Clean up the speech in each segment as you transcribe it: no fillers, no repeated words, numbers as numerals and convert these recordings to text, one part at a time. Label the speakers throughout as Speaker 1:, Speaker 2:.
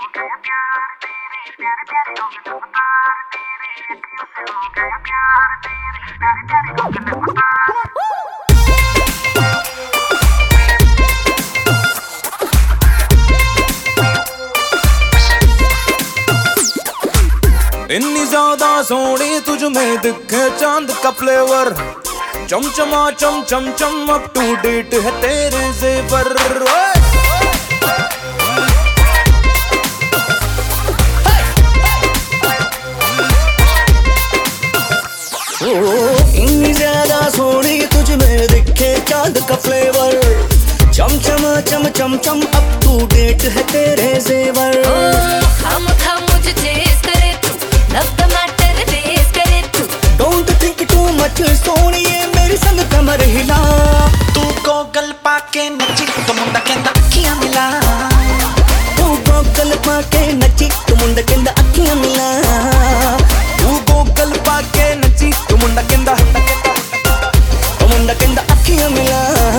Speaker 1: इतनी ज्यादा सोनी तुझ में दिखे चांद का फ्लेवर, चमचमा चम चम चम अप टू डेट है तेरे जेवर।
Speaker 2: इतनी ज्यादा सोनी तुझ में दिखे चांद का फ्लेवर, चमचमा चम चम चम अप टू डेट है तेरे जेवर।
Speaker 3: हम मुझे चेस करे तू, लव द मैटर रेस करे तू।
Speaker 2: डोंट थिंक टू मच सोनिए मेरी संग कमर हिला,
Speaker 4: तू गोगल पाके नची तो मुंडा कहंदा अखियां मिला।
Speaker 2: तू गोगल पाके नची तो मुंडा कहंदा अखियां मिला।
Speaker 1: तू गोगल पाके नची तू मुंडा कहंदा
Speaker 2: अखियां मिला।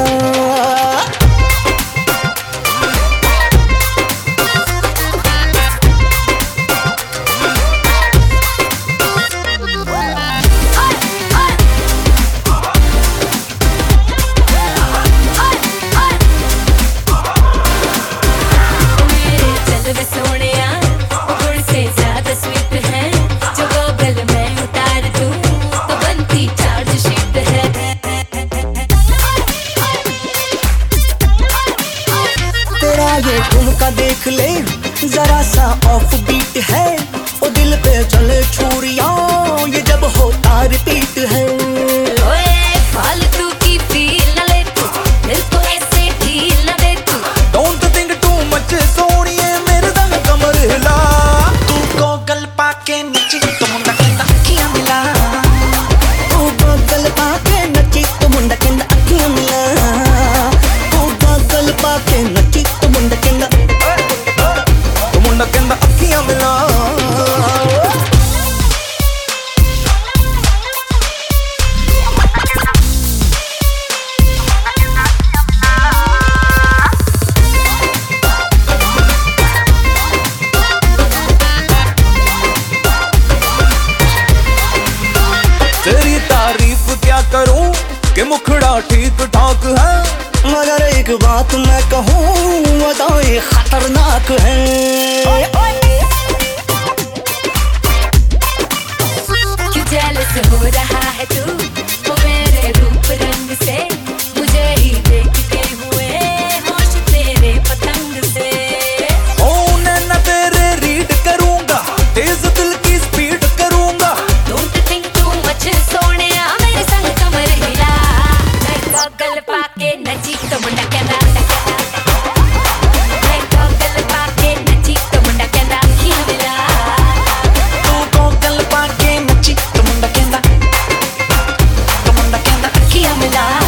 Speaker 2: ये ठुमका देख ले जरा सा ऑफ बीट है, ओ दिल पे चले छुरियां ये जब होता रिपीट है।
Speaker 3: ओए फालतू की फील न ले तू, दिल को ऐसे ढील न दे तू।
Speaker 1: डोंट थिंक टू मच सोनिए मेरे संग कमर हिला।
Speaker 4: तू गोगल पाके नची तो मुंडा कहंदा अखियां मिला।
Speaker 2: तू गोगल पाके नची तो मुंडा कहंदा अखियां मिला। तू गोगल पाके नची तो मुंडा कहंदा
Speaker 1: अखियां मिला। तेरी तारीफ क्या करूं कि मुखड़ा ठीक ठाक है,
Speaker 2: मगर एक बात मैं कहूँ अदाएं खतरनाक है।
Speaker 3: क्यों जेलस हो रहा है तू वो मेरे रूप रंग से, मुझे ही देखते हुए होश तेरे पतंग से।
Speaker 1: ओ नैना तेरे रीड करूंगा, तेज दिल की स्पीड करूंगा।
Speaker 3: डोंट थिंक टू मच सोनिया मेरे संग कमर हिला। मैं गॉगल पाके नची तो मुंडा कहंदा, मैं गॉगल पाके नची तो मुंडा कहंदा अखियां मिला।
Speaker 4: तू गोगल पाके नची तो मुंडा कहंदा अखियां मिला।